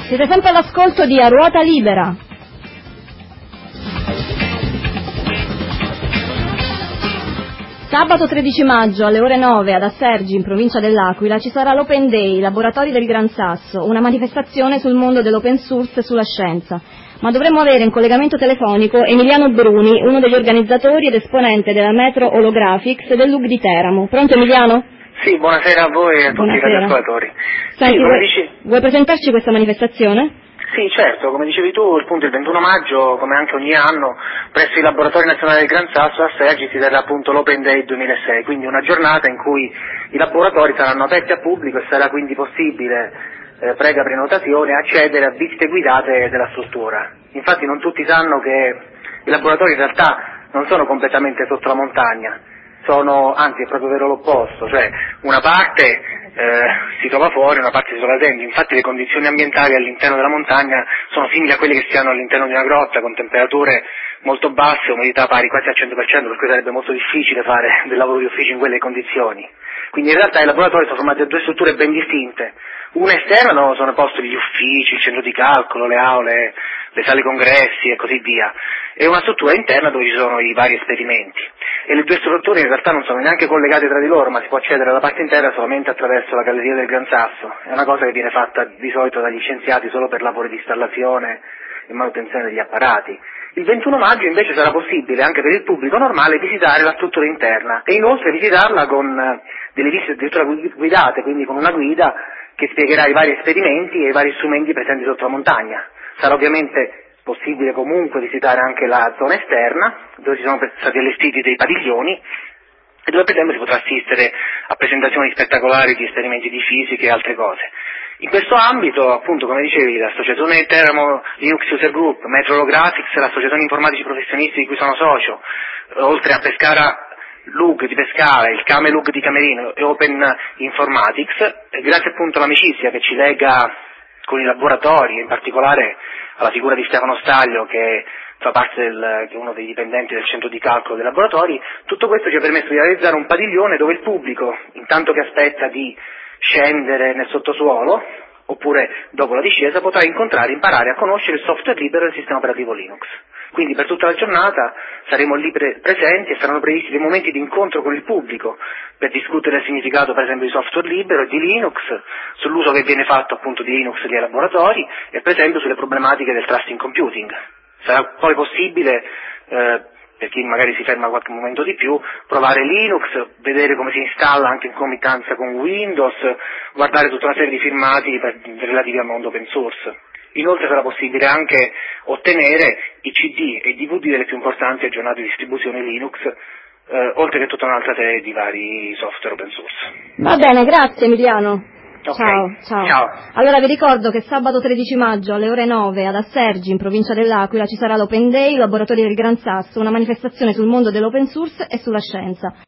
Siete sempre all'ascolto di A Ruota Libera. Sabato 13 maggio alle ore 9 ad Assergi, in provincia dell'Aquila, ci sarà l'Open Day, Laboratori del Gran Sasso, una manifestazione sul mondo dell'open source e sulla scienza. Ma dovremmo avere in collegamento telefonico Emiliano Bruni, uno degli organizzatori ed esponente della Metro Holographics dell'UG di Teramo. Pronto Emiliano? Sì, buonasera a voi e a tutti i radioascoltatori. Senti, vuoi presentarci questa manifestazione? Sì, certo, come dicevi tu, il 21 maggio, come anche ogni anno, presso i Laboratori Nazionali del Gran Sasso a Sergi si terrà appunto l'Open Day 2006, quindi una giornata in cui i laboratori saranno aperti al pubblico e sarà quindi possibile, previa prenotazione, accedere a visite guidate della struttura. Infatti non tutti sanno che i laboratori in realtà non sono completamente sotto la montagna, anzi è proprio vero l'opposto, cioè una parte si trova fuori, una parte si trova dentro. Infatti le condizioni ambientali all'interno della montagna sono simili a quelle che si hanno all'interno di una grotta, con temperature molto basse, umidità pari quasi al 100%, per cui sarebbe molto difficile fare del lavoro di ufficio in quelle condizioni. Quindi in realtà i laboratori sono formati da due strutture ben distinte. Una esterna dove sono posti gli uffici, il centro di calcolo, le aule, le sale congressi e così via, e una struttura interna dove ci sono i vari esperimenti. E le due strutture in realtà non sono neanche collegate tra di loro, ma si può accedere alla parte interna solamente attraverso la galleria del Gran Sasso. È una cosa che viene fatta di solito dagli scienziati solo per lavori di installazione e manutenzione degli apparati. Il 21 maggio invece sarà possibile anche per il pubblico normale visitare la struttura interna e inoltre visitarla con delle visite addirittura guidate, quindi con una guida che spiegherà i vari esperimenti e i vari strumenti presenti sotto la montagna. Sarà ovviamente possibile comunque visitare anche la zona esterna, dove ci sono stati allestiti dei padiglioni e dove per esempio si potrà assistere a presentazioni spettacolari di esperimenti di fisica e altre cose. In questo ambito, appunto, come dicevi, l'associazione Teramo Linux User Group, Metro Holographics, l'associazione informatici professionisti di cui sono socio, oltre a Pescara LUG di Pescara, il Camelug di Camerino e Open Informatics, grazie appunto all'amicizia che ci lega con i laboratori, in particolare alla figura di Stefano Staglio che fa parte che è uno dei dipendenti del centro di calcolo dei laboratori, tutto questo ci ha permesso di realizzare un padiglione dove il pubblico, intanto che aspetta di scendere nel sottosuolo, oppure dopo la discesa, potrà imparare a conoscere il software libero del sistema operativo Linux. Quindi per tutta la giornata saremo lì presenti e saranno previsti dei momenti di incontro con il pubblico per discutere il significato per esempio di software libero e di Linux, sull'uso che viene fatto appunto di Linux nei laboratori e per esempio sulle problematiche del trusting computing. Sarà poi possibile, per chi magari si ferma qualche momento di più, provare Linux, vedere come si installa anche in concomitanza con Windows, guardare tutta una serie di filmati relativi al mondo open source. Inoltre sarà possibile anche ottenere i CD e i DVD delle più importanti aggiornate distribuzioni Linux, oltre che tutta un'altra serie di vari software open source. Va bene, grazie Emiliano. Okay. Ciao. Allora vi ricordo che sabato 13 maggio alle ore 9 ad Assergi, in provincia dell'Aquila, ci sarà l'Open Day, Laboratori del Gran Sasso, una manifestazione sul mondo dell'open source e sulla scienza.